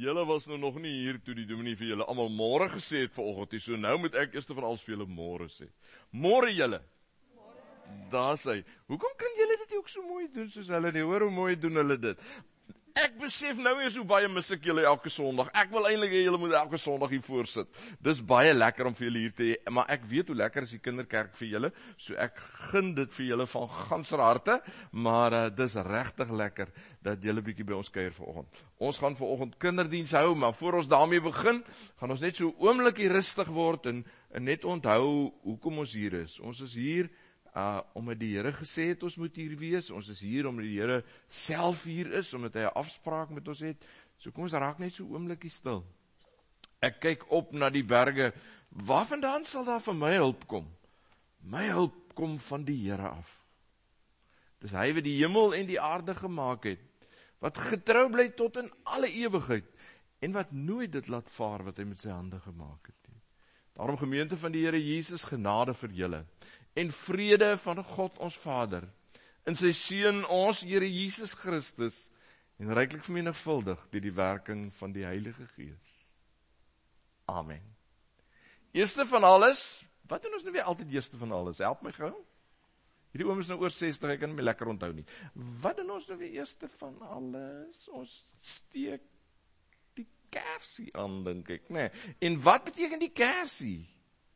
Julle was nog nie hier toe die dominee vir julle almal môre gesê het vanoggend, so nou moet ek eers van alles vir julle môre sê. Môre julle. Daar sê, hoekom kan julle dit ook so mooi doen soos hulle nie? Hoor hoe mooi doen hulle dit. Ek besef nou eers hoe baie mis ek julle elke Sondag. Ek wil eintlik hê julle moet elke Sondag hier voorsit. Dis baie lekker om vir julle hier te hê, maar ek weet hoe lekker is die kinderkerk vir julle, so ek gun dit vir julle van ganser harte, maar dis regtig lekker dat julle bietjie by ons kuier vanoggend. Ons gaan vanoggend kinderdiens hou, maar voor ons daarmee begin, gaan ons net so 'n oombliekie rustig word en net onthou hoekom ons hier is. Ons is hier omdat die Here gesê het ons moet hier wees, ons is hier omdat die Here self hier is, omdat hy 'n afspraak met ons het, so kom ons raak net so 'n oombliekie stil. Ek kyk op na die berge, waarvandaan sal daar vir my hulp kom? My hulp kom van die Here af. Dis hy wat die hemel en die aarde gemaak het, wat getrou bly tot in alle ewigheid, en wat nooit dit laat vaar wat hy met sy hande gemaak het. Daarom gemeente van die Here Jesus, genade vir julle, en vrede van God ons Vader, in sy Seun ons Here Jesus Christus, en ryklik vermenigvuldig deur die werking van die Heilige Gees. Amen. Eerste van alles, wat doen ons nou weer altyd eerste van alles? Help my gou. Hierdie oom is nou oor 60, ek kan hom nie lekker onthou nie. Wat doen ons nou weer eerste van alles? Ons steek die kersie aan, dink ek, nee. En wat beteken die kersie?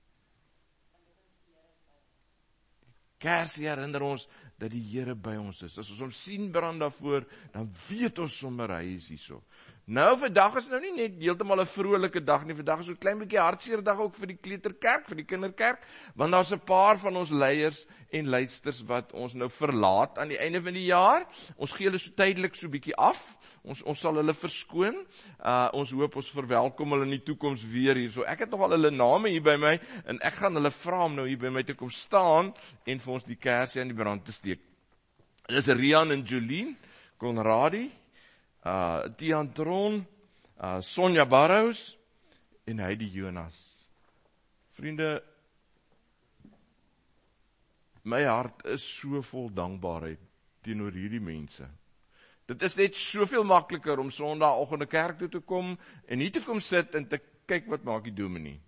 Kersie herinner ons dat die Here by ons is. As ons hom sien brand daarvoor, dan weet ons sommer hy is hierso. Nou, vandag is nou nie net heeltemal 'n vrolike dag nie, vandag is so 'n klein bietjie hartseer dag ook vir die kleuterkerk, vir die kinderkerk, want daar's 'n paar van ons leiers en leidsters wat ons nou verlaat aan die einde van die jaar. Ons gee hulle so tydelik so bietjie af. Ons sal hulle verskoon. Ons hoop ons verwelkom hulle in die toekoms weer hier. So ek het nog al hulle name hier by my en ek gaan hulle vra om nou hier by my te kom staan en vir ons die kersie aan die brand te steek. Dit is Rian en Jolien Conradi, Tian Tron, Sonja Barrows en Heidi Jonas. Vriende, my hart is so vol dankbaarheid teenoor hierdie mense. Dit is net soveel makliker om Sondagoggend 'n kerk toe te kom en nie te kom sit en te kyk wat maak die dominee.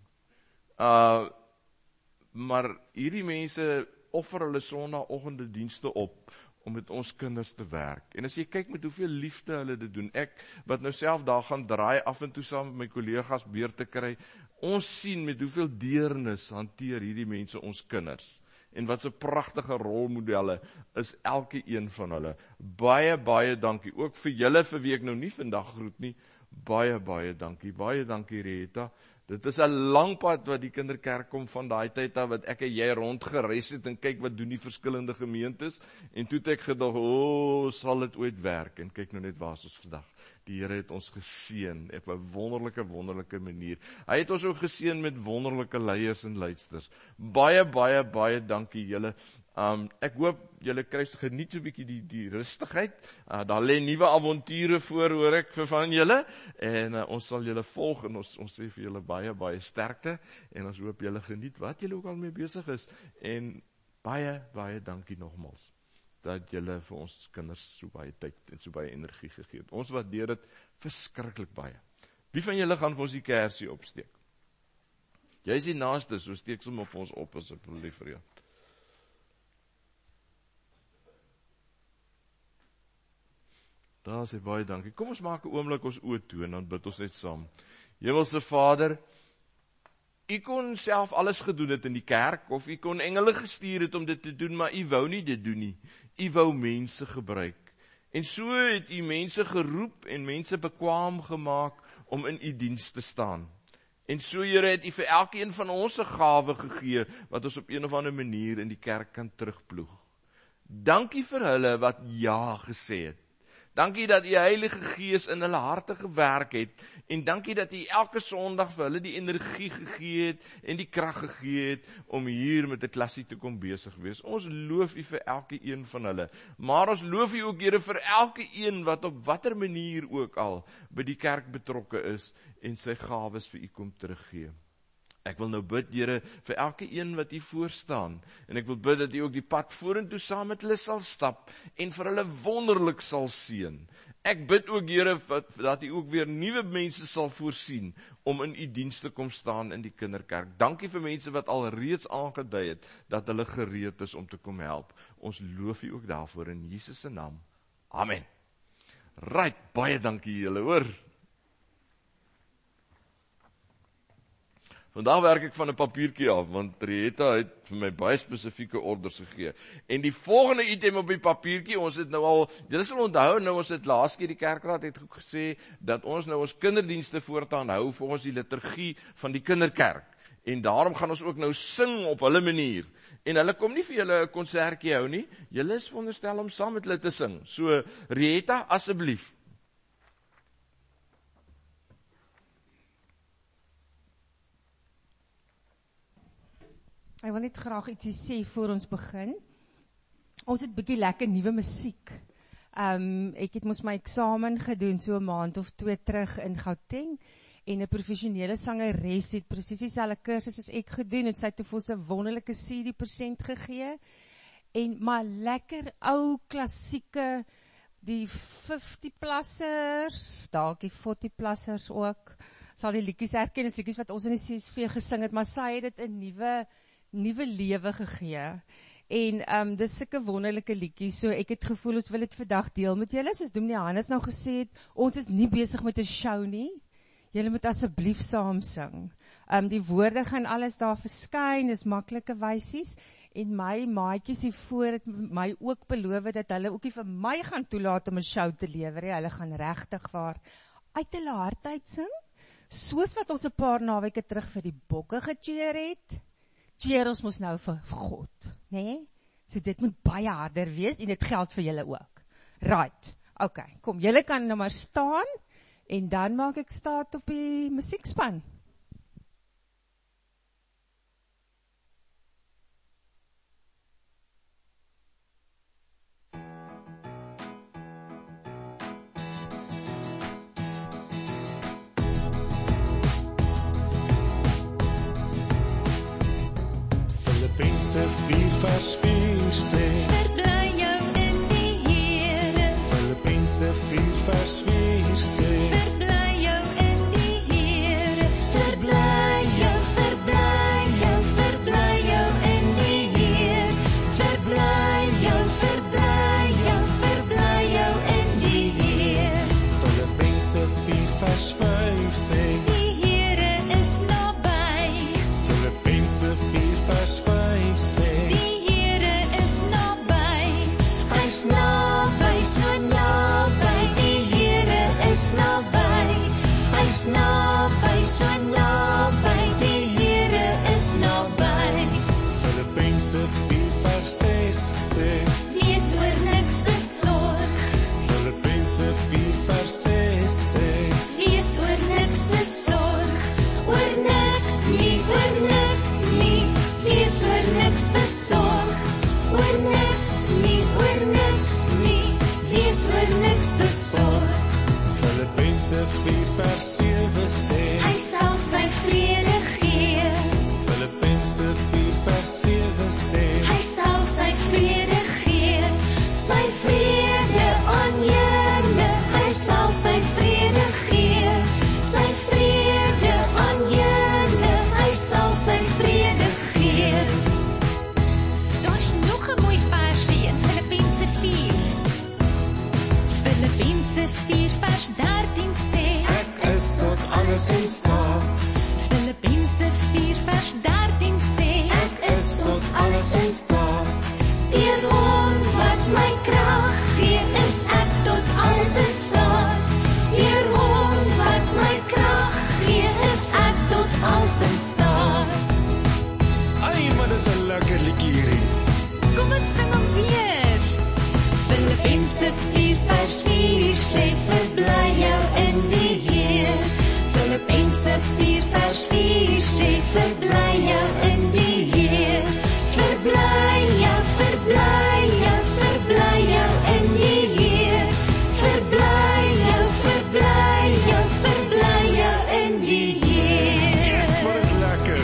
Maar hierdie mense offer hulle Sondagoggende dienste op om met ons kinders te werk. En as jy kyk met hoeveel liefde hulle dit doen, ek wat nou self daar gaan draai af en toe saam met my kollegas beurt te kry, ons sien met hoeveel deernis hanteer hierdie mense ons kinders. En wat so pragtige rolmodelle is elke een van hulle. Baie, baie dankie. Ook vir julle vir wie ek nou nie vandag groet nie. Baie, baie dankie. Baie dankie, Rita. Dit is 'n lang pad wat die kinderkerk kom van daai tyd af, wat ek en jy rondgereis het en kyk wat doen die verskillende gemeentes. En toe het ek gedog, sal dit ooit werk? En kyk nou net waar is ons vandag. Die Here het ons geseën op 'n wonderlike manier. Hy het ons ook geseën met wonderlike leiers en leidsters. Baie, baie, baie dankie julle. Ek hoop julle kry geniet so 'n bietjie die rustigheid. Daar lê nuwe avonture voor, hoor ek van julle. En ons sal julle volg en ons sê vir julle baie, baie sterkte. En ons hoop julle geniet wat julle ook al mee besig is. En baie, baie dankie nogmals dat julle vir ons kinders so baie tyd en so baie energie gegee het. Ons waardeer dit verskriklik baie. Wie van julle gaan vir ons die kersie opsteek? Jy is die naaste, so steek sommer vir ons op asseblief vir jou. Daar sê baie dankie. Kom ons maak 'n oomblik ons oë toe en dan bid ons net saam. Hemelse Vader, U kon self alles gedoen het in die kerk, of U kon engele gestuur het om dit te doen, maar U wou nie dit doen nie. U wou mense gebruik. En so het U mense geroep en mense bekwaam gemaak om in U diens te staan. En so, Here, het U vir elkeen van ons 'n gawe gegee, wat ons op een of ander manier in die kerk kan terugploeg. Dankie vir hulle wat ja gesê het. Dankie dat U Heilige Gees in hulle harte gewerk het, en dankie dat U elke Sondag vir hulle die energie gegee het, en die krag gegee het, om hier met 'n klassie te kom besig wees. Ons loof U vir elke een van hulle, maar ons loof U ook, Here, vir elke een wat op watter manier ook al by die kerk betrokke is, en sy gawes vir U kom teruggee. Ek wil nou bid, Here, vir elke een wat hier voor staan, en ek wil bid dat U ook die pad vorentoe saam met hulle sal stap, en vir hulle wonderlik sal seën. Ek bid ook, Here, dat U ook weer nuwe mense sal voorsien om in U diens te kom staan in die kinderkerk. Dankie vir mense wat al reeds aangedui het dat hulle gereed is om te kom help. Ons loof U ook daarvoor in Jesus se naam. Amen. Right, baie dankie julle, hoor. Vandag werk ek van 'n papiertjie af, want Rieta het vir my baie spesifieke orders gegee. En die volgende item op die papiertjie, ons het nou al, julle sal onthou, nou ons het laas keer die kerkraad het ook gesê, dat ons nou ons kinderdienste voortaan hou volgens die liturgie van die kinderkerk. En daarom gaan ons ook nou sing op hulle manier. En hulle kom nie vir julle 'n konsertjie hou nie, julle is veronderstel om saam met hulle te sing. So, Rieta, asseblief. Ek wil net graag ietsie sê voor ons begin. Ons het bietjie lekker nuwe musiek. Ek het mos my eksamen gedoen so 'n maand of 2 terug in Gauteng, en 'n professionele sangeres het presies dieselfde kursus as ek gedoen, en sy het vir ons 'n wonderlike CD% gegee, en maar lekker ou klassieke, die 50-plussers, dalk die 40-plussers ook, sal die liedjies herken, is liedjies wat ons in die CSV gesing het, maar sy het dit 'n nuwe lewe gegee. En dis sulke wonderlike liedjies, so ek het gevoel ons wil dit vandag deel met julle. Soos Dominee Hannes nou gesê het, ons is nie besig met 'n show nie. Julle moet asseblief saam sing. Die woorde gaan alles daar verskyn, dis maklike wysies, en my maatjies hiervoor het my ook beloof dat hulle ook nie vir my gaan toelaat om 'n show te lewer. Hulle gaan regtig waar uit hulle hart uit sing, soos wat ons 'n paar naweke terug vir die bokke gecheer het. Cheer ons mos nou vir God, né? So dit moet baie harder wees, en dit geld vir julle ook. Right, okay, kom, julle kan nou maar staan, en dan maak ek staat op die musiekspan. Filippense 4:4 sê, verbly jou in die Here. Filippense 4:4 sê, Verbly jou in die Here. Verbly jou, verbly jou, verbly jou in die Here. Verbly jou, verbly jou, verbly jou in die Here. Filippense 4:5 sê, Die Here is naby. Filippense 4:5 sê, Die Here is naby. Hy's naby, so naby. Die Here is naby. Hy's naby, so naby. Die Here is naby. Filippense 4:6 sê, Wees oor niks besorg. Filippense 4:6 sê, Wees oor niks besorg. Oor niks nie, oor niks nie. Wees oor niks besorg. Oor niks nie, oor niks nie. Wees oor niks besorg. Filippense 4:7 sê, Hy sal sy vrede gee. Filippense 4:7 sê, Hy sal sy vrede gee. Sy vrede aan julle. Hy sal sy vrede gee. Sy vrede aan julle. Hy sal sy vrede gee. Daar's nog 'n mooi versie in Filippense 4. Filippense 4:13 sê, ek is tot alles in staat, Filippense 4:13 sê, ek is tot alles in staat, deur hom wat my krag gee, is ek tot alles in staat. Deur hom wat my krag gee, is ek tot alles in staat. ai, maar dis 'n lekker liedjie hierdie. Kom ons sing hom weer. Filippense 4:4 sê, verbly jou in die Heer. Filippense 4:4 sê, verbly jou in die Heer. Verbly jou, verbly jou, verbly jou in die Heer. Verbly jou, verbly jou, verbly jou in die Heer. Yes, maar dis lekker.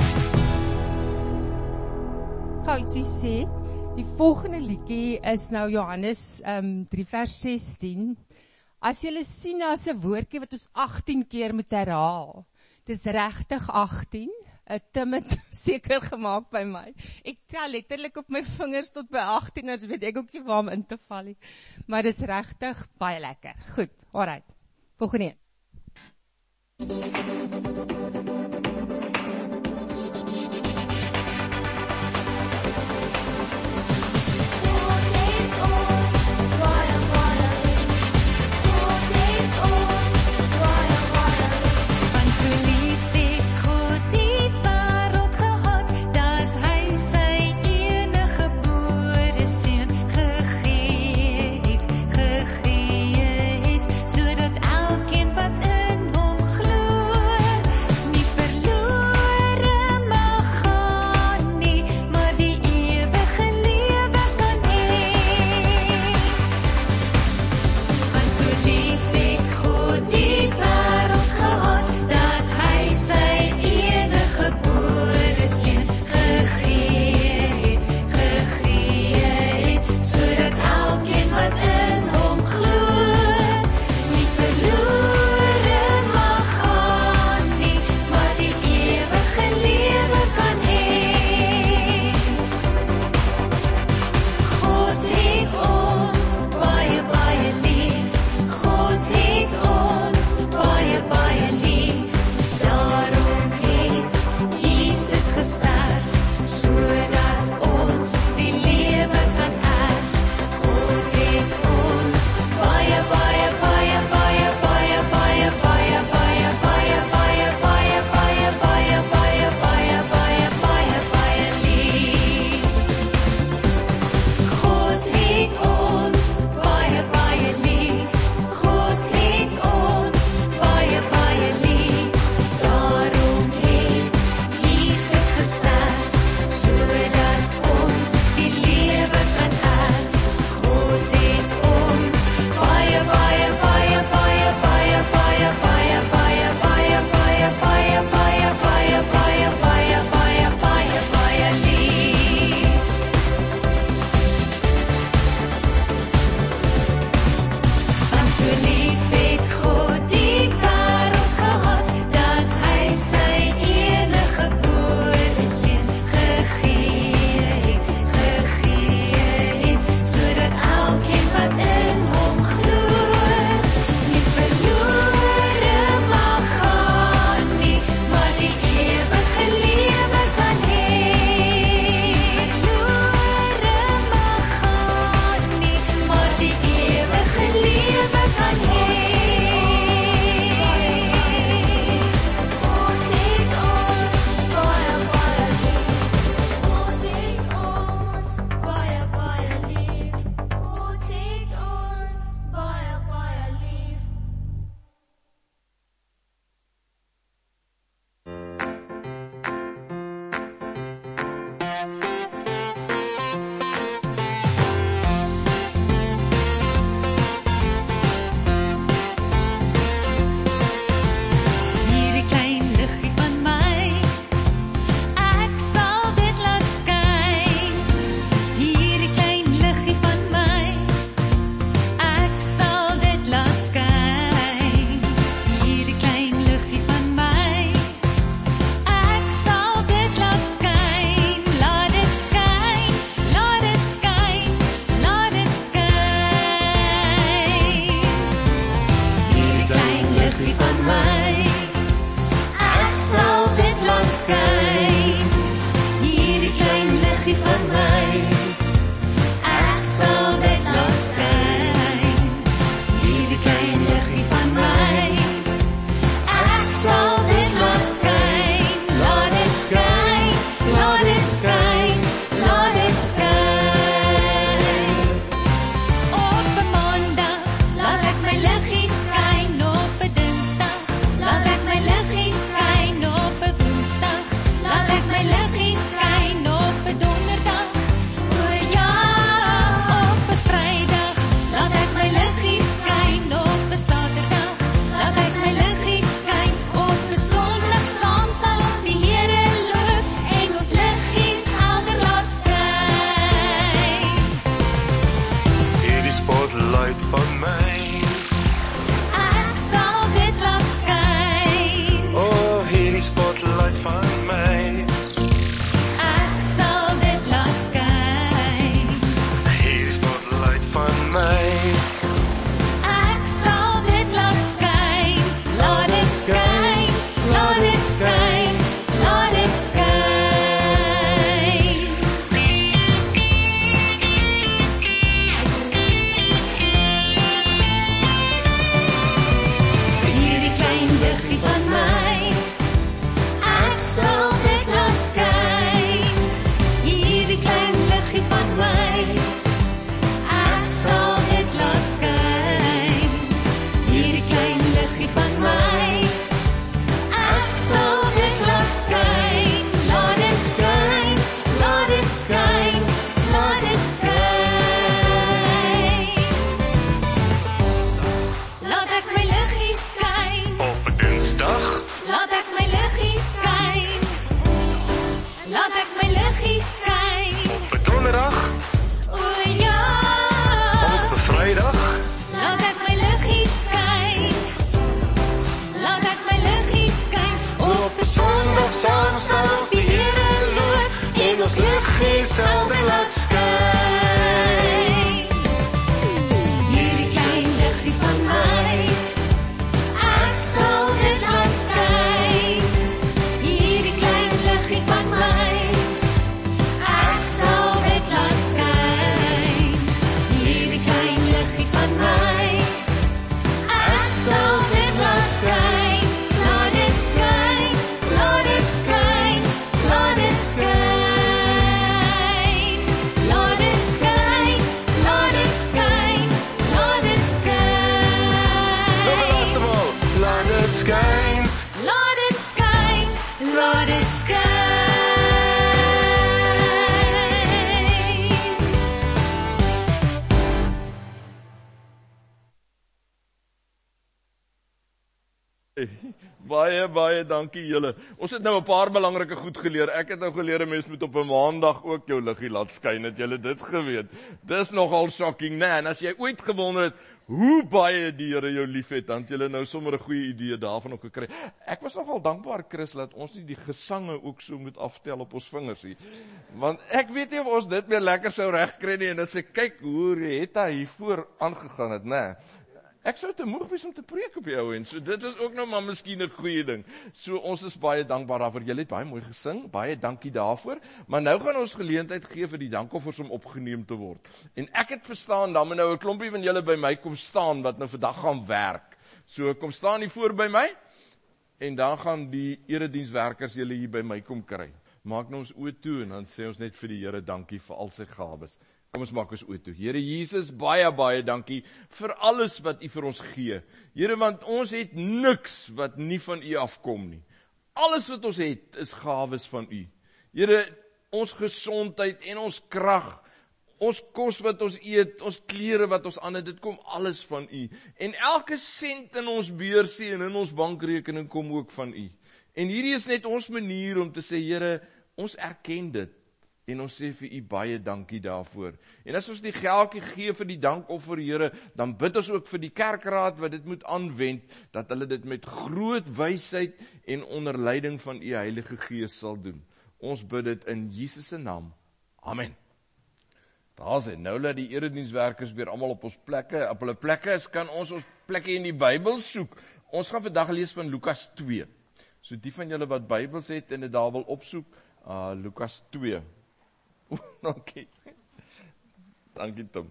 Gou ietsie sê, die volgende liedjie is nou Johannes 3:16. as julle sien as 'n woordjie wat ons 18 keer moet herhaal, dis regtig 18, Tim het seker gemaak by my, ek tel letterlik op my vingers tot by 18, as weet ek ook nie waar om in te val nie, maar dis regtig baie lekker, goed, alright, volgende een. Sodat elkeen wat in hom glo sal dit laat skyn. Hierdie klein liggie van my, ek sal dit laat skyn. Hierdie klein liggie van my, ek sal dit laat skyn. Hierdie klein liggie van my, ek sal dit laat skyn. Laat dit skyn, laat dit skyn, laat dit skyn. Laat dit skyn, laat dit skyn, laat dit skyn. Nog 'n laaste maal. Laat dit skyn. Laat dit skyn, laat dit skyn. Baie dankie julle. Ons het nou 'n paar belangrike goed geleer. Ek het nou geleer 'n mens moet op 'n maandag ook jou liggie laat skyn. Het julle dit geweet? Dis nogal shocking, né? En as jy ooit gewonder het hoe baie die Here jou liefhet, dan het julle nou sommer 'n goeie idee daarvan ook gekry. Ek was nogal dankbaar, Chris, dat ons nie die gesange ook so moet aftel op ons vingers nie. Want ek weet nie of ons dit meer lekker sou regkry nie, en as ek kyk hoe Rita hiervoor aangegaan het, né? Ek sou te moeg wees om te preek op die ou en so dit is ook nou maar miskien 'n goeie ding. So ons is baie dankbaar daarvoor. Julle het baie mooi gesing. Baie dankie daarvoor. Maar nou gaan ons geleentheid gee vir die dankoffers om opgeneem te word. En ek het verstaan dan moet nou 'n klompie van julle by my kom staan wat nou vandag gaan werk. So kom staan hier voor by my en dan gaan die eredienswerkers julle hier by my kom kry. Maak nou ons oë toe en dan sê ons net vir die Here dankie vir al sy gawes. Kom ons maak ons oë toe. Here Jesus, baie dankie vir alles wat U vir ons gee. Here, want ons het niks wat nie van U afkom nie. Alles wat ons het is gawes van U. Here, ons gesondheid en ons krag, ons kos wat ons eet, ons klere wat ons aan het, dit kom alles van U. En elke sent in ons beursie en in ons bankrekening kom ook van U. En hierdie is net ons manier om te sê, Here, ons erken dit. En ons sê vir U baie dankie daarvoor. En as ons die geldjie gee vir die dankoffer, Here, dan bid ons ook vir die kerkraad wat dit moet aanwend, dat hulle dit met groot wysheid en onder leiding van U Heilige Gees sal doen. Ons bid dit in Jesus se naam. Amen. Daar sê, nou laat die eredienswerkers weer almal op hulle plekke is, kan ons plekke in die Bybel soek. Ons gaan vandag lees van Lukas 2. So die van julle wat Bybels het en dit daar wil opsoek, Lukas 2. Dankie. Dankie Tom.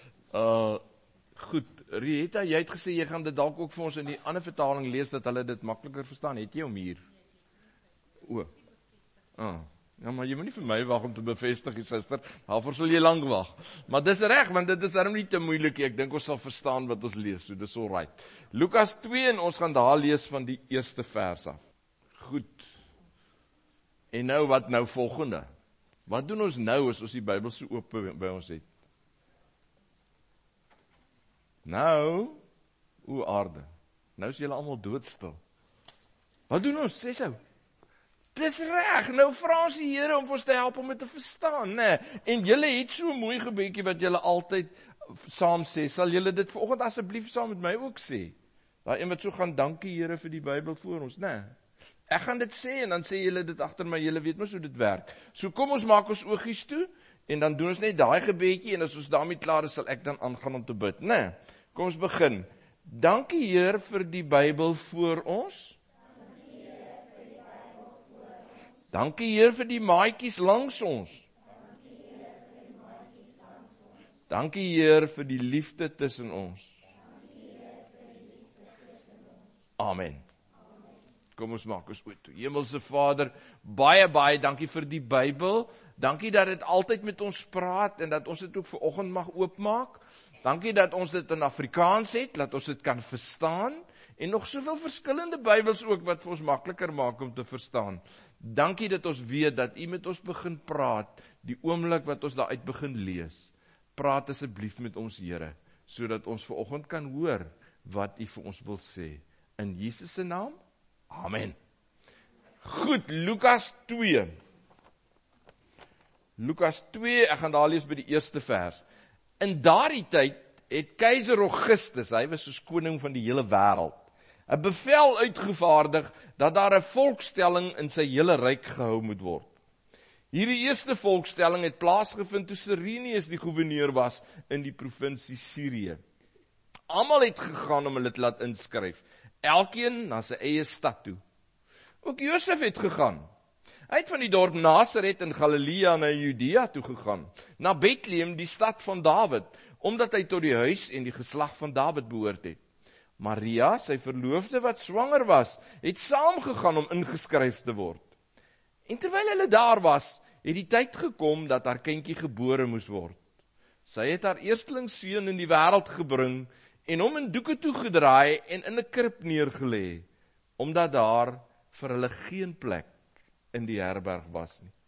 Goed, Rieta, jy het gesê jy gaan dit dalk ook vir ons in die ander vertaling lees dat hulle dit makliker verstaan. Het jy hom hier? Ja, maar jy moet nie vir my wag om te bevestig, suster. Daarvoor sal jy lank wag. Maar dis reg, want dit is daarom nie te moeilik nie. Ek dink ons sal verstaan wat ons lees. So dis alright. Lukas 2 en ons gaan daar lees van die eerste vers af. Goed. En nou wat nou volgende? Wat doen ons nou as ons die Bybel so oop by ons het? Nou, aarde. Nou is julle almal doodstil. Wat doen ons? Sê sou. Dis reg. Nou vra ons die Here om ons te help om dit te verstaan, né? En julle het so 'n mooi gebedjie wat julle altyd saam sê. Sal julle dit vanoggend asseblief saam met my ook sê? Daai een wat so gaan dankie Here vir die Bybel voor ons, né? Ek gaan dit sê en dan sê julle dit agter my, julle weet mos hoe dit werk. So kom ons maak ons oogies toe en dan doen ons net daai gebedjie en as ons daarmee klaar is, sal ek dan aangaan om te bid, né? Kom ons begin. Dankie Heer vir die Bybel voor ons. Dankie Heer vir die maatjies langs ons. Dankie Heer vir die liefde tussen ons. Amen. Kom ons maak ons oop toe. Hemelse Vader, baie dankie vir die Bybel. Dankie dat dit altyd met ons praat en dat ons dit ook vanoggend mag oopmaak. Dankie dat ons dit in Afrikaans het, dat ons dit kan verstaan en nog soveel verskillende Bybels ook wat vir ons makliker maak om te verstaan. Dankie dat ons weet dat U met ons begin praat, die oomblik wat ons daaruit begin lees. Praat asseblief met ons Here, sodat ons vanoggend kan hoor wat U vir ons wil sê. In Jesus se naam. Amen. Goed, Lukas 2. Lukas 2, ek gaan daar lees by die eerste vers. In daardie tyd het keiser Augustus, hy was soos koning van die hele wêreld, 'n bevel uitgevaardig dat daar 'n volkstelling in sy hele ryk gehou moet word. Hierdie eerste volkstelling het plaasgevind toe Cyrenius die gouverneur was in die provinsie Syrië. Almal het gegaan om hulle te laat inskryf, elkeen na sy eie stad toe. Ook Josef het gegaan. Hy het van die dorp Nasaret in Galilea na Judea toe gegaan, na Bethlehem, die stad van Dawid, omdat hy tot die huis en die geslag van Dawid behoort het. Maria, sy verloofde wat swanger was, het saamgegaan om ingeskryf te word. En terwyl hulle daar was, het die tyd gekom dat haar kindjie gebore moes word. Sy het haar eerstelingsseun in die wêreld gebring en hom in doeke toegedraai en in 'n krib neergelê, omdat daar vir hulle geen plek in die herberg was nie.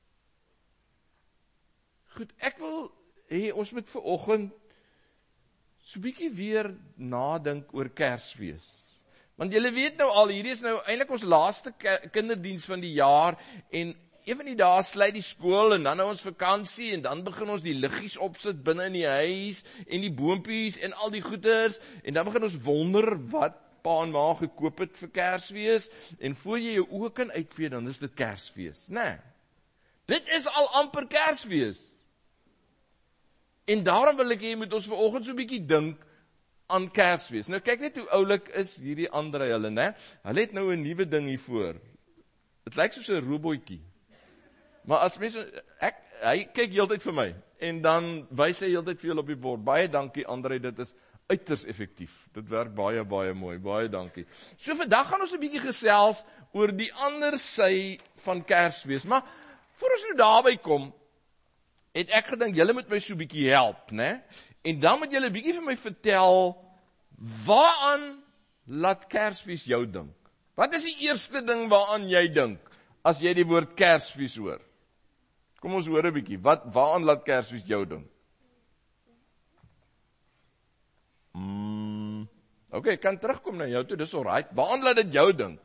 Goed, ek wil hê ons moet vanoggend so 'n bietjie weer nadink oor Kersfees. Want julle weet nou al, hierdie is nou eintlik ons laaste kinderdiens van die jaar, en een van die dae sluit die skool, en dan nou ons vakansie, en dan begin ons die liggies opsit binne in die huis, en die boompies, en al die goeders, en dan begin ons wonder wat pa en ma gekoop het vir Kersfees, en voor jy jou oë kan uitvee, dan is dit Kersfees, nee. Dit is al amper Kersfees. En daarom wil ek hê, moet ons vanoggend so 'n bietjie dink aan Kersfees. Nou kyk net hoe oulik is hierdie ander hulle, né? Hulle het nou 'n nuwe ding hier voor. Dit lyk soos 'n robotjie. Maar as mense, hy kyk heeltyd vir my, en dan wys hy heeltyd vir julle op die bord. Baie dankie Andre, dit is uiters effektief. Dit werk baie, baie mooi, baie dankie. So vandag gaan ons 'n bietjie gesels oor die ander sy van Kersfees. Maar voor ons nou daarby kom, het ek gedink, julle moet my so 'n bietjie help, né? En dan moet julle 'n bietjie vir my vertel, waaraan laat Kersfees jou dink? Wat is die eerste ding waaraan jy dink, as jy die woord Kersfees hoor? Kom ons hoor 'n bietjie, waaraan laat Kersfees jou dink? Okay, ek kan terugkom na jou toe, dis alright. Waaraan laat dit jou dink?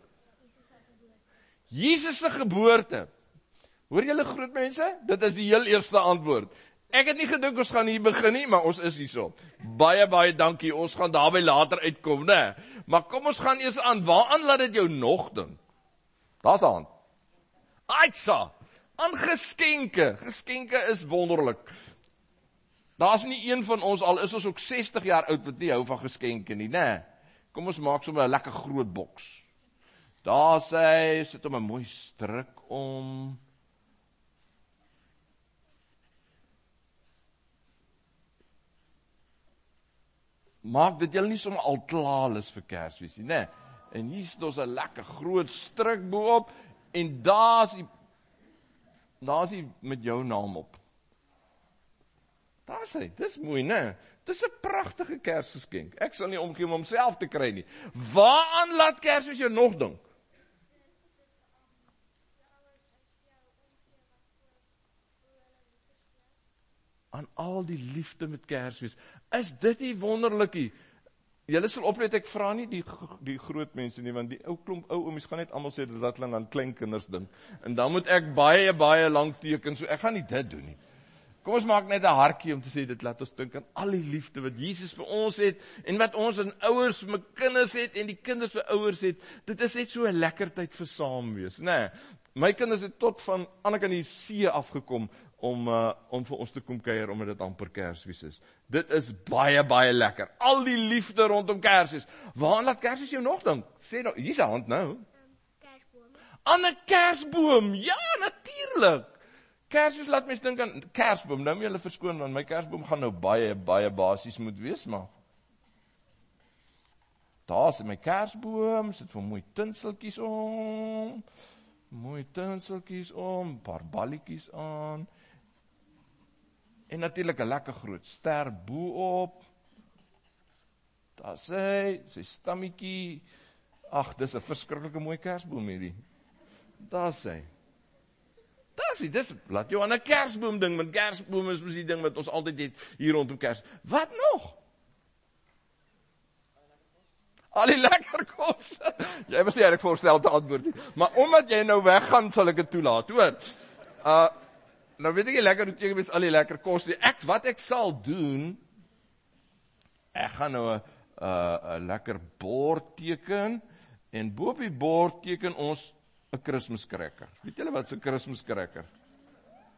Jesus se geboorte. Hoor julle groot mense? Dit is die heel eerste antwoord. Ek het nie gedink ons gaan hier begin nie, maar ons is hierso. Baie, baie dankie, ons gaan daarby later uitkom, né? Maar kom ons gaan eers aan, waaraan laat dit jou nog dink? Daar's aan. Aitsa, aan geskenke. Geskenke is wonderlik. Daar's nie een van ons, al is ons ook 60 jaar oud, wat nie hou van geskenke nie, né? Kom ons maak sommer 'n lekker groot boks. Daar sê, sit hom 'n mooi stryk om. Maak dit julle nie sommer al klaar is vir Kersfees nie, né? En hier sit ons 'n lekker groot stryk bo-op, en daar's hy met jou naam op. Daar's hy, dis mooi, né? Dis 'n pragtige Kersgeskenk. Ek sal nie omgee om homself te kry nie. Waaraan laat Kersfees jou nog dink? Aan al die liefde met Kersfees. Is dit nie wonderlikie? Julle sal oplet, ek vra nie die groot mense nie, want die ou klomp ou oomies gaan net almal sê dat hulle aan kleinkinders dink. En dan moet ek baie, baie lank teken, so ek gaan nie dit doen nie. Kom ons maak net 'n hartjie om te sê, dit laat ons dink aan al die liefde wat Jesus vir ons het, en wat ons en ouers vir my kinders het, en die kinders vir ouers het. Dit is net so 'n lekker tyd vir saam wees, né? My kinders het tot van ander kant die see afgekom, om vir ons te kom kuier, omdat dit amper Kersfees is. Dit is baie, baie lekker. Al die liefde rondom Kersfees. Waaraan laat Kersfees jou nog dink? Sê nou, hier's 'n hand nou. Kersboom. Aan 'n Kersboom, ja, natuurlik. Kersfees laat mens dink aan Kersboom. Nou moet julle verskoon, want my Kersboom gaan nou baie, baie basies moet wees, maar daar is my Kersboom, sit vir mooi tinseltjies om, 'n paar balletjies aan, en natuurlik 'n lekker groot ster bo-op. Daar sy stammetjie. Ag, dis 'n verskriklike mooi Kersboom hierdie. Daar sy. Dis laat jou aan 'n Kersboom ding, want Kersboom is mos die ding wat ons altyd het hier rondom Kers. Wat nog? Al die lekker kos. Jy was nie eintlik voorstel te antwoord nie. Maar omdat jy nou weggaan, sal ek dit toelaat, hoor. Nou weet ek nie lekker hoe teken wees al die lekker kos nie. Wat ek sal doen, ek gaan nou 'n lekker bord teken, en bo op die bord teken ons 'n Kerscracker. Weet julle wat is 'n Kerscracker?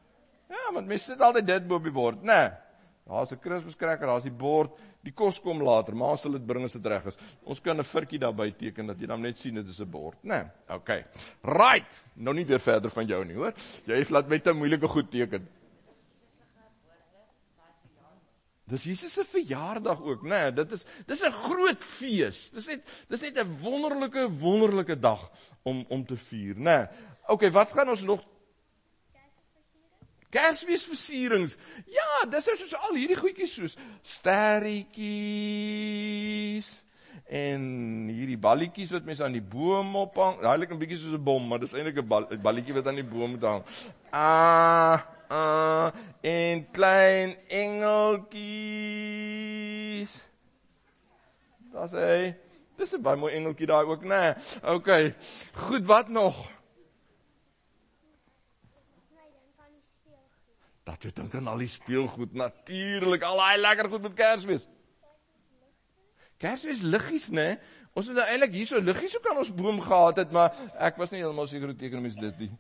Ja, want mense sit altyd dit bo op die bord, né? Daar's 'n Kersfeescracker, daar's die bord, die kos kom later, maar sal dit bring as dit reg is. Ons kan 'n virkie daarby teken, dat jy dan net sien, dit is 'n bord, né? Okay, right, nou nie weer verder van jou nie, hoor? Jy laat my te moeilike goed teken. Dis Jesus se verjaardag ook, né? Dis 'n groot fees. Dis net 'n wonderlike dag om te vier, né? Okay, wat gaan ons nog? Kersfeesversierings. Ja, dis soos al hierdie goedjies soos sterretjies en hierdie balletjies wat mense aan die boom ophang. Daai lyk 'n bietjie soos 'n bom, maar dis eintlik 'n balletjie wat aan die boom moet hang. En klein engeltjies. Dis 'n baie mooi engeltjie daai ook, né? Okay. Goed, wat nog? Dat jy dink aan al die speelgoed, natuurlik, al daai lekker goed met Kersfees. Kersfees liggies, né? Ons het nou eintlik hier so liggies ook aan ons boom gehad het, maar ek was nie heeltemal seker hoe teken mense dit nie.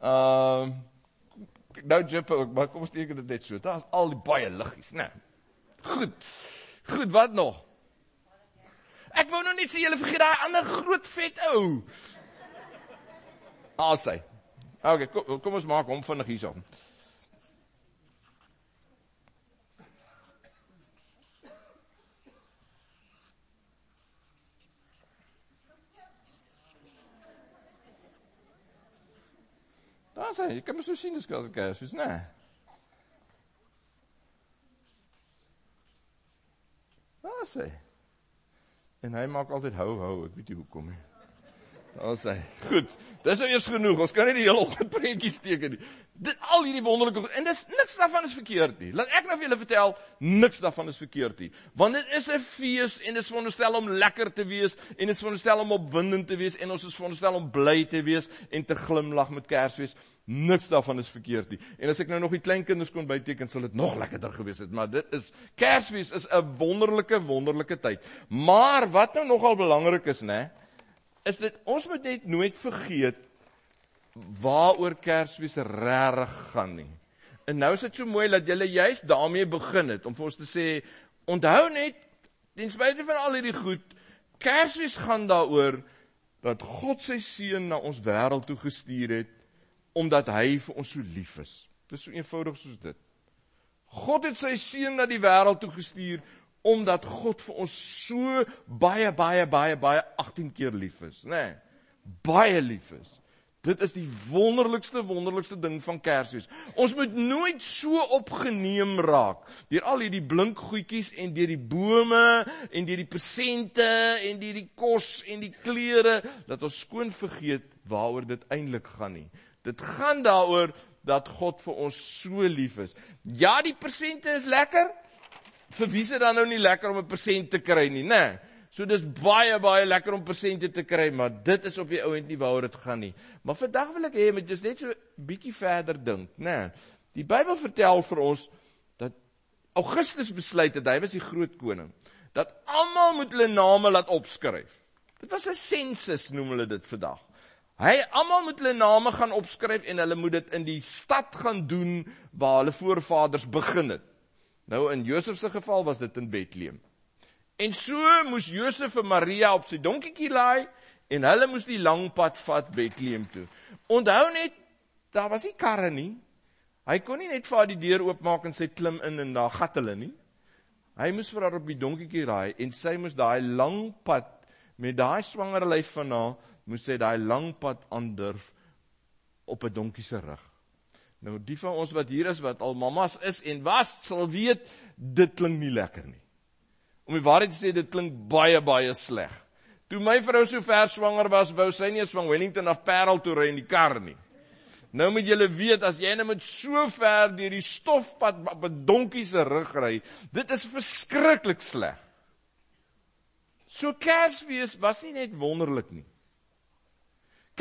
Nou jip ook, maar kom ons teken dit net so. Daar's al die baie liggies, né? Goed, wat nog? Ek wou nou net sê, julle vergeet daai ander groot vet ou. Sy. Okay, kom ons maak hom vinnig hierso. Jy kan my so sien, dis Kersfees, né? Sê. En hy maak altyd hou, ek weet nie hoekom nie. Sê. Goed, dis nou eers genoeg, ons kan nie die hele oggend prentjies teken nie. Al hierdie wonderlike, en niks daarvan is verkeerd nie. Laat ek nou vir julle vertel, niks daarvan is verkeerd nie. Want dit is 'n fees, en dit is veronderstel om lekker te wees, en dit is veronderstel om opwindend te wees, en ons is veronderstel om bly te wees, en te glimlag met Kersfees. Niks daarvan is verkeerd nie. En as ek nou nog die kleinkinders kon byteken, sal dit nog lekkerder gewees het. Maar Kersfees is 'n wonderlike tyd. Maar wat nou nogal belangrik is, né? Is dit, ons moet net nooit vergeet waaroor Kersfees regtig gaan nie. En nou is dit so mooi dat julle juist daarmee begin het, om vir ons te sê, onthou net, ten spyte van al hierdie goed, Kersfees gaan daaroor, dat God sy seun na ons wêreld toe gestuur het, omdat hy vir ons so lief is. Dit is so eenvoudig soos dit. God het sy seun na die wêreld toe gestuur, omdat God vir ons so baie 18 keer lief is, né? Baie lief is. Dit is die wonderlikste ding van Kersfees. Ons moet nooit so opgeneem raak deur al hierdie blink goedjies en deur die bome en deur die persente en deur die kos en die klere, dat ons skoon vergeet waaroor dit eintlik gaan nie. Dit gaan daaroor dat God vir ons so lief is. Ja, die persente is lekker. Vir wie is dit dan nou nie lekker om 'n persent te kry nie, né? So dis baie lekker om persente te kry, maar dit is op die ou end nie waaroor dit gaan nie. Maar vandag wil ek hê moet jy net so 'n bietjie verder dink, né? Die Bybel vertel vir ons dat Augustus besluit het, hy was die groot koning, dat almal moet hulle name laat opskryf. Dit was 'n sensus, noem hulle dit vandag. Almal moet hulle name gaan opskryf en hulle moet dit in die stad gaan doen waar hulle voorvaders begin het. Nou in Josef se geval was dit in Bethlehem. En so moes Josef en Maria op sy donkietjie laai en hulle moes die lang pad vat Bethlehem toe. Onthou net, daar was nie karre nie. Hy kon nie net vir haar die deur oopmaak en sy klim in en daar gat hulle nie. Hy moes vir haar op die donkietjie raai en sy moes daai lang pad met daai swanger lyf van haar moes sy daai lang pad aandurf op 'n donkie se rug. Nou die van ons wat hier is, wat al mamas is en was, sal weet, dit klink nie lekker nie. Om die waarheid te sê, dit klink baie sleg. Toe my vrou so ver swanger was, wou sy nie eens van Wellington af Parel toe ry in die kar nie. Nou moet julle weet, as jy nou met so ver deur die stofpad op 'n donkie se rug ry, dit is verskriklik sleg. So Kersfees was nie net wonderlik nie.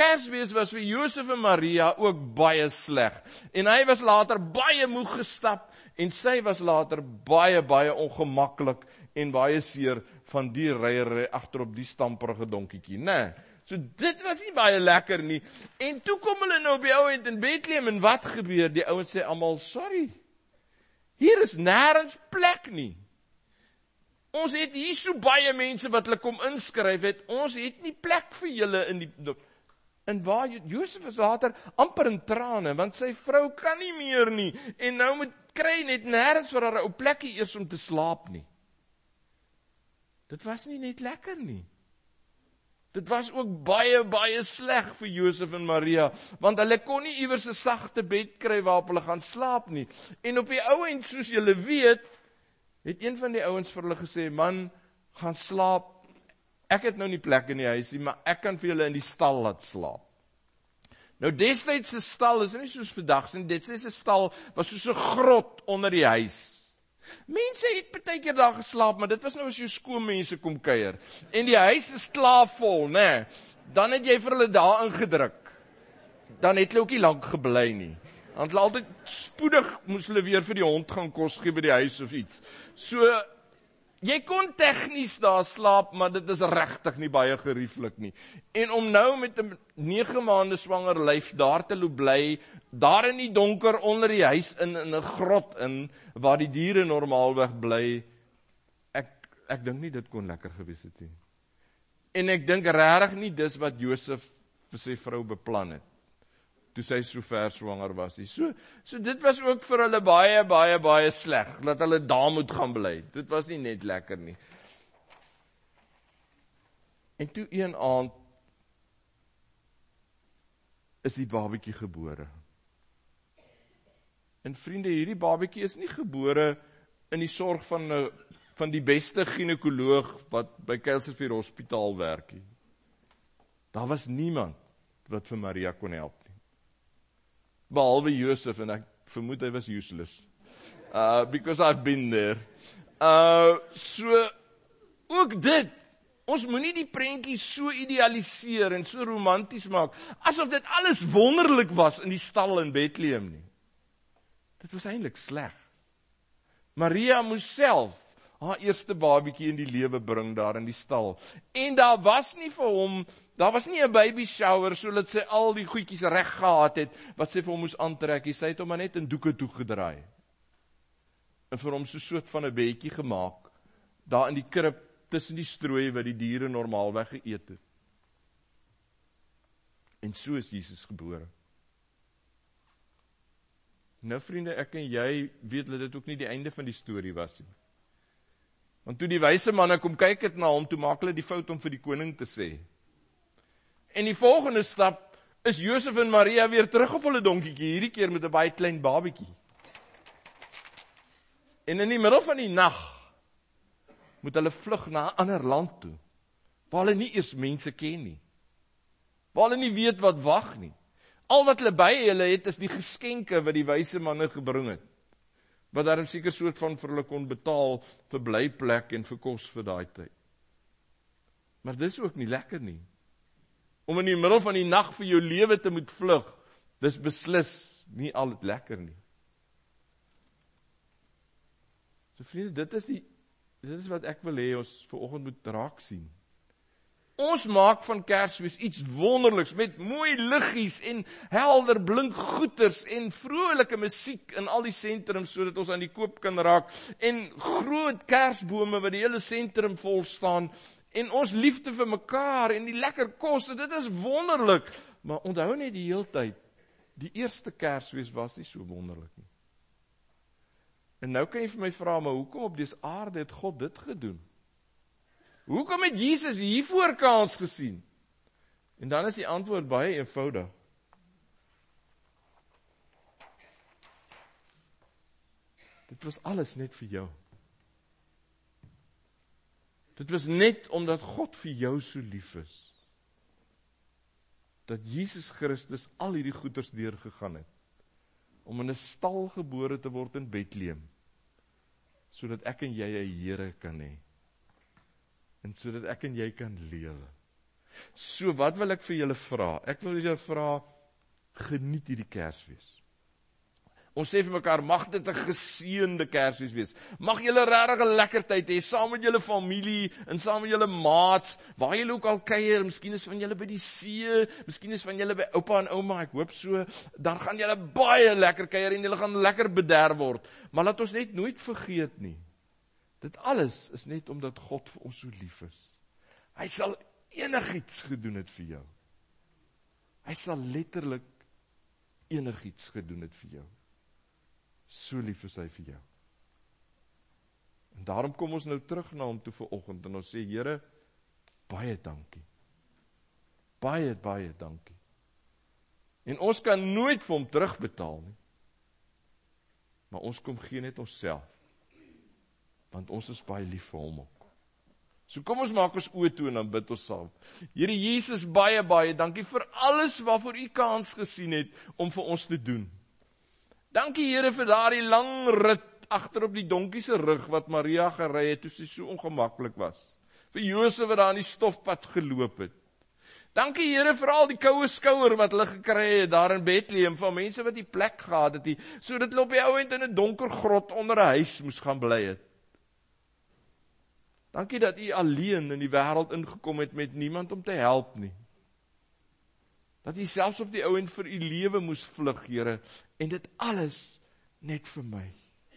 Kersfees was vir Josef en Maria ook baie sleg. En hy was later baie moeg gestap en sy was later baie ongemaklik en baie seer van die ryery agterop die stamperige donkietjie, né? So dit was nie baie lekker nie. En toe kom hulle nou op die ouend in Bethlehem en wat gebeur? Die ouens sê almal, sorry, hier is nêrens plek nie. Ons het hier so baie mense wat hulle kom inskryf het, ons het nie plek vir julle in die... En waar, Josef is later amper in trane, want sy vrou kan nie meer nie, en nou moet kry net nêrens vir haar 'n ou plekkie eers om te slaap nie. Dit was nie net lekker nie. Dit was ook baie sleg vir Josef en Maria, want hulle kon nie iewers 'n sagte bed kry waarop hulle gaan slaap nie. En op die ou end, soos julle weet, het een van die ouens vir hulle gesê, man, gaan slaap. Ek het nou nie plek in die huis nie, maar ek kan vir julle in die stal laat slaap. Nou destyds se stal is nie soos vandag nie, destyds se stal was soos 'n grot onder die huis. Mense het partykeer daar geslaap, maar dit was nou as jou skoonmense kom kuier. En die huis is klaar vol, né? Dan het jy vir hulle daar ingedruk. Dan het hulle ook nie lank gebly nie. Want hulle altyd spoedig moes hulle weer vir die hond gaan kos gee by die huis of iets. So jy kon tegnies daar slaap, maar dit is regtig nie baie gerieflik nie. En om nou met 'n 9 maande swanger lyf daar te loop bly, daar in die donker onder die huis in 'n grot in, waar die diere normaalweg bly, ek dink nie dit kon lekker gewees het nie. En ek dink regtig nie dis wat Josef vir sy vrou beplan het, toe sy so ver swanger was. So dit was ook vir hulle baie sleg, dat hulle daar moet gaan bly. Dit was nie net lekker nie. En toe een aand is die babatjie gebore. En vriende, hierdie babatjie is nie gebore in die sorg van die beste ginekoloog wat by Kuilsrivier Hospitaal werk nie. Daar was niemand wat vir Maria kon help. Behalwe Josef, en ek vermoed hy was useless. Because I've been there. So, ook dit, ons moenie die prentjie so idealiseer en so romanties maak, asof dit alles wonderlik was in die stal in Bethlehem nie. Dit was eintlik sleg. Maria moes self haar eerste babietjie in die lewe bring daar in die stal. En daar was nie vir hom, daar was nie 'n baby shower, so dat sy al die goedjies reg gehad het, wat sy vir hom moes aantrek. Sy het hom maar net in doeke toegedraai. En vir hom so 'n soort van 'n bedjie gemaak, daar in die krib, tussen die strooi wat die diere normaalweg geëet het. En so is Jesus gebore. Nou vriende, ek en jy weet dat dit ook nie die einde van die storie was nie. Want toe die wyse manne kom kyk het na hom, toe maak hulle die fout om vir die koning te sê. En die volgende stap is Josef en Maria weer terug op hulle donkietjie, hierdie keer met 'n baie klein babatjie. En in die middel van die nag moet hulle vlug na 'n ander land toe, waar hulle nie eers mense ken nie, waar hulle nie weet wat wag nie. Al wat hulle by hulle het, is die geskenke wat die wyse manne gebring het, wat daarom seker soort van vir hulle kon betaal vir blyplek en vir kos vir daai tyd. Maar dis ook nie lekker nie. Om in die middel van die nag vir jou lewe te moet vlug, dis beslis nie al lekker nie. So vriende, dit is wat ek wil hê ons vanoggend moet raak sien. Ons maak van Kersfees iets wonderliks, met mooi liggies en helder blink goeters en vrolike musiek in al die sentrums, sodat ons aan die koop kan raak, en groot kersbome wat die hele sentrum vol staan, en ons liefde vir mekaar, en die lekker kos, en dit is wonderlik. Maar onthou net die hele tyd, die eerste Kersfees was nie so wonderlik nie. En nou kan jy vir my vra, maar hoekom op dese aarde het God dit gedoen? Hoekom het Jesus hiervoor kans gesien? En dan is die antwoord baie eenvoudig. Dit was alles net vir jou. Dit was net omdat God vir jou so lief is, dat Jesus Christus al hierdie goeders deurgegaan het, om in 'n stal gebore te word in Bethlehem, sodat ek en jy 'n Here kan hê. En sodat ek en jy kan lewe. So wat wil ek vir julle vra? Ek wil julle vra, geniet hierdie Kersfees. Ons sê vir mekaar, mag dit 'n geseënde Kersfees wees. Mag julle regtig 'n lekker tyd hê, saam met julle familie, en saam met julle maats, waar julle ook al kuier, miskien is van julle by die see, miskien is van julle by oupa en ouma, ek hoop so, dan gaan julle baie lekker kuier, en julle gaan lekker bederf word. Maar laat ons net nooit vergeet nie, dit alles is net omdat God vir ons so lief is. Hy sal enigiets gedoen het vir jou. Hy sal letterlik enigiets gedoen het vir jou. So lief is hy vir jou. En daarom kom ons nou terug na hom toe vanoggend en ons sê, Here, baie dankie. Baie, baie dankie. En ons kan nooit vir hom terugbetaal nie. Maar ons kom gee net onsself. Want ons is baie lief vir hom ook. So kom ons maak ons oë toe en dan bid ons saam. Here Jesus, baie, baie dankie vir alles waarvoor u kans gesien het om vir ons te doen. Dankie Here vir daardie lang rit agter op die donkie se rug wat Maria gery het toe sy so ongemaklik was. Vir Josef wat daar in die stofpad geloop het. Dankie Here vir al die koue skouer wat hulle gekry het daar in Bethlehem, van mense wat die plek gehad het, sodat hulle op die ou end in 'n donker grot onder 'n huis moes gaan bly het. Dankie dat u alleen in die wêreld ingekom het met niemand om te help nie. Dat u selfs op die ou end vir u lewe moes vlug, Here, en dit alles net vir my.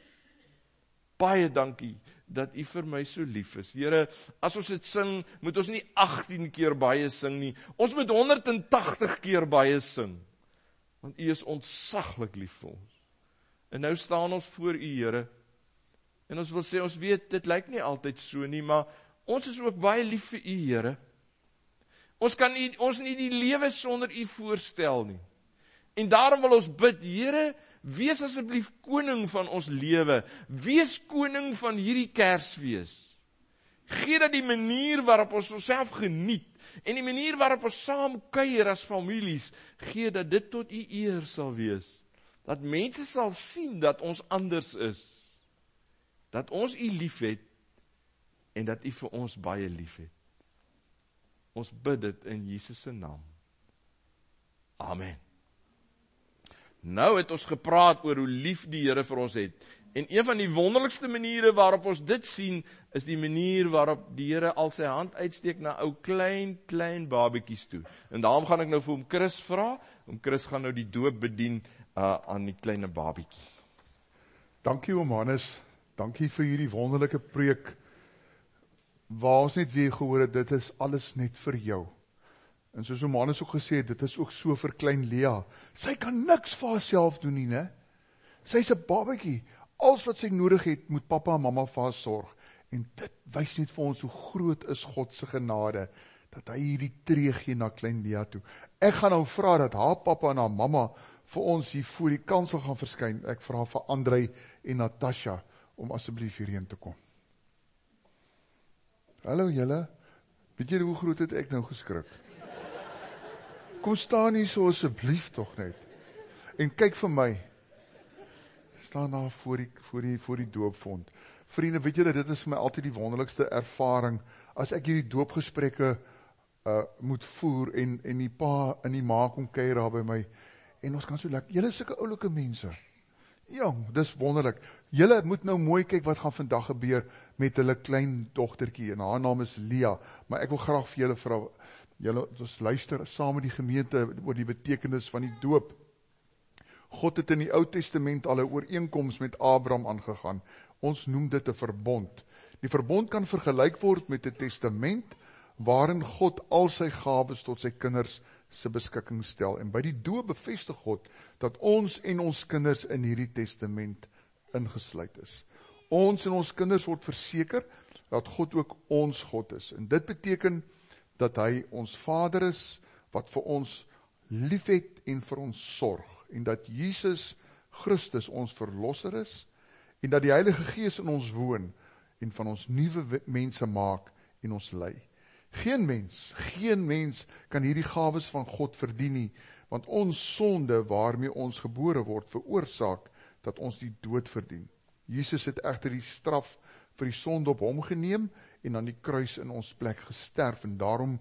Baie dankie dat u vir my so lief is. Here, as ons dit sing, moet ons nie 18 keer baie sing nie. Ons moet 180 keer baie sing. Want u is ontsaglik lief vir ons. En nou staan ons voor u, Here. En ons wil sê, ons weet, dit lyk nie altyd so nie, maar ons is ook baie lief vir u, Here. Ons kan ons nie die lewe sonder u voorstel nie. En daarom wil ons bid, Here, wees asseblief koning van ons lewe. Wees koning van hierdie Kersfees. Gee dat die manier waarop ons onsself geniet, en die manier waarop ons saam kuier as families, gee dat dit tot u eer sal wees. Dat mense sal sien dat ons anders is. Dat ons u lief het, en dat u vir ons baie lief het. Ons bid dit in Jesus se naam. Amen. Nou het ons gepraat oor hoe lief die Here vir ons het. En een van die wonderlikste maniere waarop ons dit sien, is die manier waarop die Here al sy hand uitsteek na ou klein babetjies toe. En daarom gaan ek nou vir hom Chris vra. Chris gaan nou die doop bedien aan die kleine babetjie. Dankie oom Hannes. Dankie vir hierdie wonderlike preek, waar ons net weer gehoor het, dit is alles net vir jou. En soos oom Hannes ook gesê het, dit is ook so vir klein Lea. Sy kan niks vir haarself doen nie, né? Sy is 'n babetjie. Alles wat sy nodig het, moet pappa en mamma vir haar sorg. En dit wys net vir ons hoe groot is God se genade, dat hy hierdie tree gee na klein Lea toe. Ek gaan nou vra dat haar pappa en haar mamma vir ons hier voor die kansel gaan verskyn. Ek vra vir Andrei en Natasha, om asseblief hierheen te kom. Hallo julle, weet julle hoe groot het ek nou geskrik? Kom staan hier so asseblief tog net, en kyk vir my, staan daar voor die doopvond. Vriende, weet julle, dit is vir my altyd die wonderlikste ervaring, as ek hierdie doopgesprekke moet voer, en die pa en die ma kom kuier daar by my, en ons kan so lekker, julle is sulke oulike mense, jong, dis wonderlik. Julle moet nou mooi kyk wat gaan vandag gebeur met hulle klein dogtertjie, en haar naam is Lea, maar ek wil graag vir julle vra, julle luister saam met die gemeente oor die betekenis van die doop. God het in die Ou Testament al 'n ooreenkoms met Abraham aangegaan. Ons noem dit 'n verbond. Die verbond kan vergelyk word met 'n testament, waarin God al sy gawes tot sy kinders se beskikking stel. En by die doop bevestig God dat ons en ons kinders in hierdie testament ingesluit is. Ons en ons kinders word verseker dat God ook ons God is. En dit beteken dat hy ons Vader is, wat vir ons liefhet en vir ons sorg. En dat Jesus Christus ons verlosser is, en dat die Heilige Gees in ons woon, en van ons nuwe mense maak en ons lei. Geen mens kan hierdie gawes van God verdien nie, want ons sonde waarmee ons gebore word, veroorsaak dat ons die dood verdien. Jesus het egter die straf vir die sonde op hom geneem, en aan die kruis in ons plek gesterf, en daarom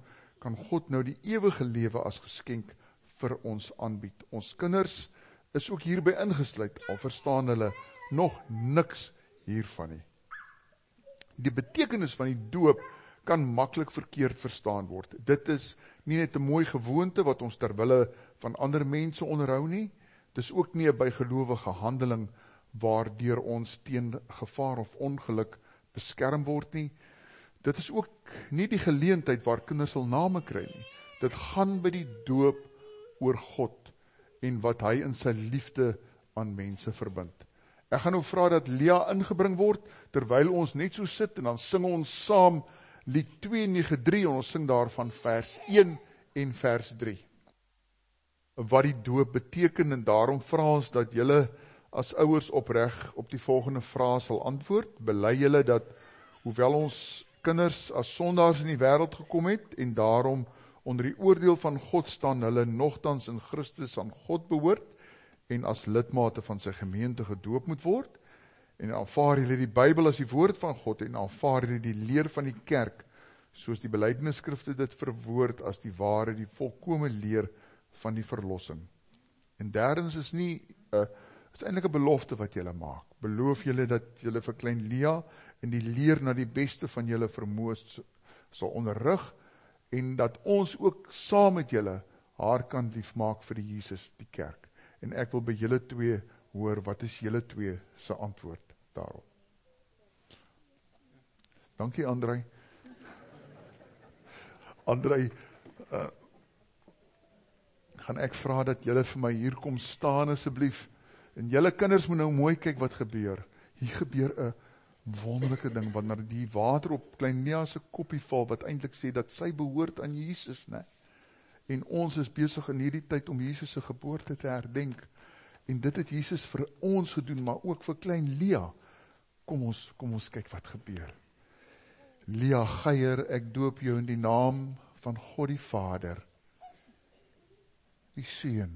kan God nou die ewige lewe as geskenk vir ons aanbied. Ons kinders is ook hierby ingesluit, al verstaan hulle nog niks hiervan nie. Die betekenis van die doop kan maklik verkeerd verstaan word. Dit is nie net 'n mooi gewoonte wat ons ter wille van ander mense onderhou nie, dit is ook nie 'n bygelowige handeling waardeur ons teen gevaar of ongeluk beskerm word nie. Dit is ook nie die geleentheid waar kinders sal name kry nie. Dit gaan by die doop oor God en wat hy in sy liefde aan mense verbind. Ek gaan nou vra dat Lea ingebring word, terwyl ons net so sit en dan sing ons saam lied 293 en ons sing daarvan vers 1 en vers 3. Wat die doop beteken en daarom vra ons dat julle as ouers opreg op die volgende vrae sal antwoord. Bely julle dat, hoewel ons kinders as sondaars in die wêreld gekom het en daarom onder die oordeel van God staan, hulle nogtans in Christus aan God behoort en as lidmate van sy gemeente gedoop moet word, en aanvaar julle die Bybel as die woord van God en aanvaar julle die leer van die kerk, soos die belydenisskrifte dit verwoord as die ware, die volkome leer van die verlossing. En derdens is eintlik 'n belofte wat julle maak. Beloof julle dat julle vir klein Lea in die leer na die beste van julle vermoë sal onderrig en dat ons ook saam met julle haar kan liefmaak vir die Jesus, die kerk. En ek wil by julle twee hoor, wat is julle twee se antwoord daarop? Dankie Andrei. Andrei, gaan ek vra dat julle vir my hier kom staan asseblief. En julle kinders moet nou mooi kyk wat gebeur. Hier gebeur 'n wonderlike ding, wanneer die water op klein Lea se koppie val, wat eintlik sê dat sy behoort aan Jesus, né? En ons is besig in hierdie tyd om Jesus se geboorte te herdenk. En dit het Jesus vir ons gedoen, maar ook vir klein Lea. Kom ons kyk wat gebeur. Lea Geier, ek doop jou in die naam van God die Vader, die Seun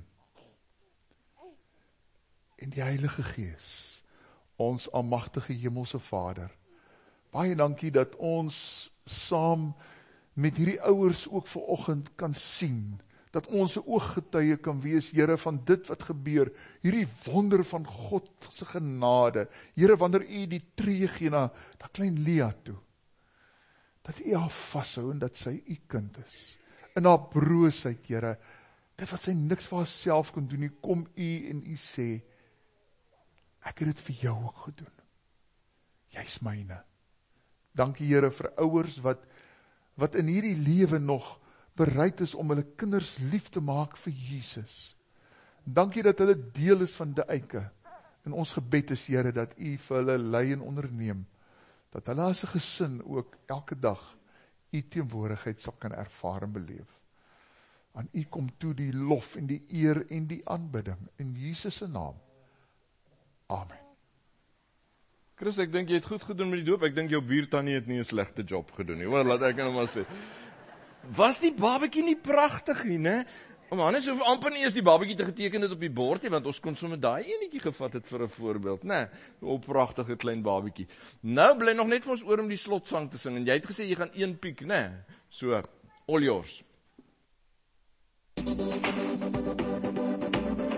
en die Heilige Gees, ons almagtige hemelse Vader. Baie dankie dat ons saam met hierdie ouers ook vanoggend kan sien, dat ons 'n ooggetuie kan wees, Here, van dit wat gebeur, hierdie wonder van God se genade. Here, wanneer U die tree gee na klein Lea toe, dat U haar vashou en dat sy U kind is. In haar broosheid, Here, dit wat sy niks vir haarself kon doen nie, kom U en U sê, ek het dit vir jou ook gedoen. Jy's myne. Dankie Here vir ouers wat in hierdie lewe nog bereid is om hulle kinders lief te maak vir Jesus. Dankie dat hulle deel is van die eike. En ons gebed is Here dat U vir hulle lei en onderneem, dat hulle as 'n gesin ook elke dag U teenwoordigheid sal kan ervaar en beleef. Aan U kom toe die lof en die eer en die aanbidding in Jesus se naam. Amen. Chris, ek dink jy het goed gedoen met die doop. Ek dink jou buurtannie het nie 'n slegte job gedoen nie. Hoor, laat ek nou maar sê. Was die babatjie nie pragtig nie, né? Hannes hoef amper nie eens die babatjie te geteken het op die bord nie, want ons kon sommer daai enetjie gevat het vir 'n voorbeeld, né? 'n pragtige klein babatjie. Nou bly nog net vir ons oor om die slotsang te sing en jy het gesê jy gaan 1 piek, né? So, all yours.